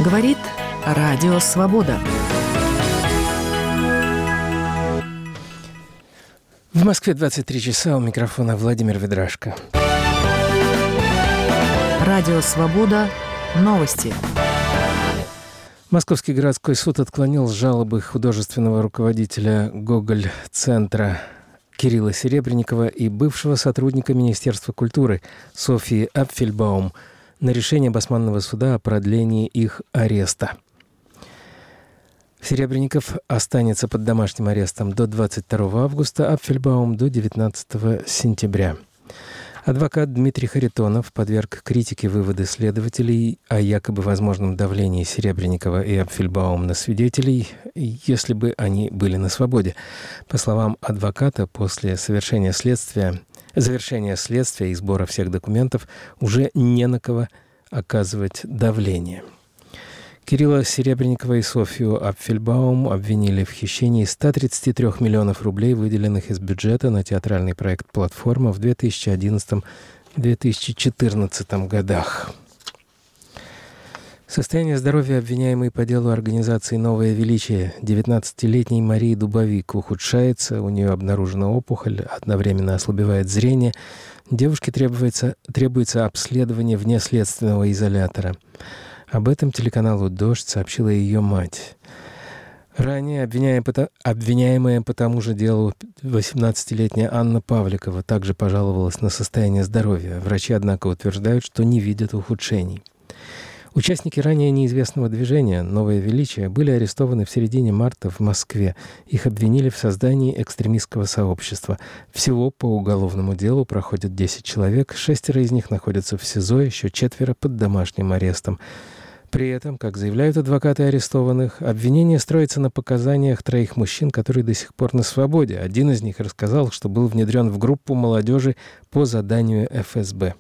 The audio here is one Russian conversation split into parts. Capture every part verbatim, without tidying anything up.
Говорит Радио Свобода. В Москве двадцать три часа, у микрофона Владимир Ведрашко. Радио Свобода. Новости. Московский городской суд отклонил жалобы художественного руководителя Гоголь-центра Кирилла Серебренникова и бывшего сотрудника Министерства культуры Софии Апфельбаум на решение Басманного суда о продлении их ареста. Серебренников останется под домашним арестом до двадцать второго августа, Апфельбаум до девятнадцатого сентября. Адвокат Дмитрий Харитонов подверг критике выводы следователей о якобы возможном давлении Серебренникова и Апфельбаум на свидетелей, если бы они были на свободе. По словам адвоката, после совершения следствия, завершения следствия и сбора всех документов уже не на кого оказывать давление. Кирилла Серебренникова и Софию Апфельбаум обвинили в хищении ста тридцати трёх миллионов рублей, выделенных из бюджета на театральный проект «Платформа» в две тысячи одиннадцатом — две тысячи четырнадцатом годах. Состояние здоровья обвиняемой по делу организации «Новое величие» девятнадцатилетней Марии Дубовик ухудшается, у нее обнаружена опухоль, одновременно ослабевает зрение. Девушке требуется, требуется обследование внеследственного изолятора. Об этом телеканалу «Дождь» сообщила ее мать. Ранее обвиняемая по тому же делу восемнадцатилетняя Анна Павликова также пожаловалась на состояние здоровья. Врачи, однако, утверждают, что не видят ухудшений. Участники ранее неизвестного движения «Новое величие» были арестованы в середине марта в Москве. Их обвинили в создании экстремистского сообщества. Всего по уголовному делу проходят десять человек, шестеро из них находятся в СИЗО, еще четверо под домашним арестом. При этом, как заявляют адвокаты арестованных, обвинение строится на показаниях троих мужчин, которые до сих пор на свободе. Один из них рассказал, что был внедрен в группу молодежи по заданию эф эс бэ.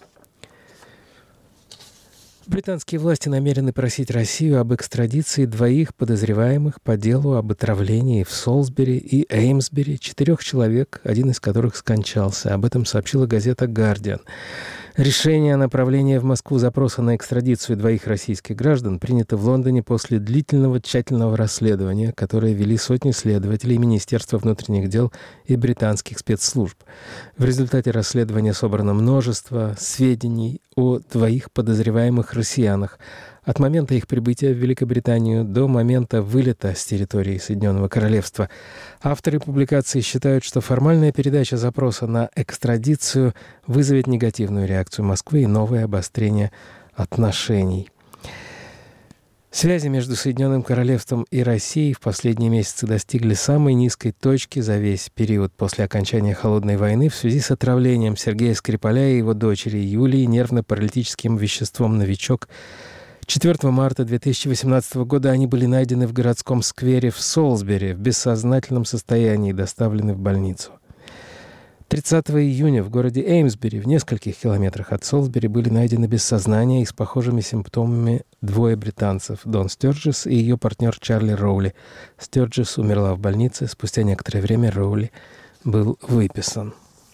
Британские власти намерены просить Россию об экстрадиции двоих подозреваемых по делу об отравлении в Солсбери и Эймсбери четырех человек, один из которых скончался. Об этом сообщила газета «Гардиан». Решение о направлении в Москву запроса на экстрадицию двоих российских граждан принято в Лондоне после длительного тщательного расследования, которое вели сотни следователей Министерства внутренних дел и британских спецслужб. В результате расследования собрано множество сведений о двоих подозреваемых россиянах от момента их прибытия в Великобританию до момента вылета с территории Соединенного Королевства. Авторы публикации считают, что формальная передача запроса на экстрадицию вызовет негативную реакцию Москвы и новое обострение отношений. Связи между Соединенным Королевством и Россией в последние месяцы достигли самой низкой точки за весь период после окончания Холодной войны в связи с отравлением Сергея Скрипаля и его дочери Юлии нервно-паралитическим веществом «Новичок». четвёртого марта две тысячи восемнадцатого года они были найдены в городском сквере в Солсбери в бессознательном состоянии и доставлены в больницу. тридцатого июня в городе Эймсбери, в нескольких километрах от Солсбери, были найдены без сознания и с похожими симптомами двое британцев – Дон Стёрджес и ее партнер Чарли Роули. Стёрджес умерла в больнице, спустя некоторое время Роули был выписан.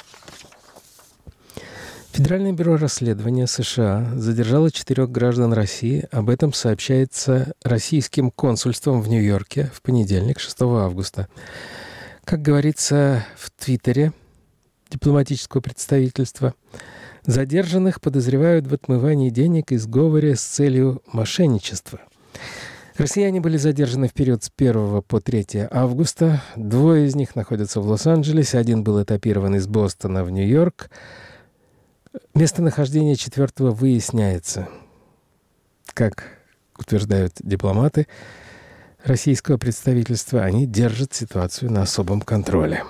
Федеральное бюро расследования США задержало четырех граждан России. Об этом сообщается российским консульством в Нью-Йорке в понедельник, шестого августа. Как говорится в Твиттере дипломатического представительства, задержанных подозревают в отмывании денег и сговоре с целью мошенничества. Россияне были задержаны в период с первого по третьего августа. Двое из них находятся в Лос-Анджелесе, один был этапирован из Бостона в Нью-Йорк. Местонахождение четвертого выясняется. Как утверждают дипломаты российского представительства, они держат ситуацию на особом контроле.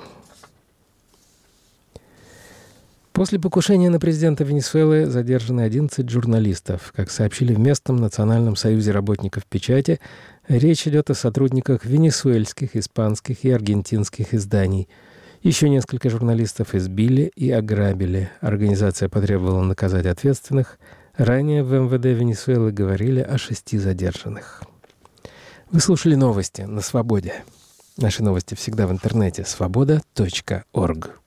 После покушения на президента Венесуэлы задержаны одиннадцать журналистов. Как сообщили в местном Национальном союзе работников печати, речь идет о сотрудниках венесуэльских, испанских и аргентинских изданий. Еще несколько журналистов избили и ограбили. Организация потребовала наказать ответственных. Ранее в эм вэ дэ Венесуэлы говорили о шести задержанных. Вы слушали новости на «Свободе». Наши новости всегда в интернете свобода точка орг.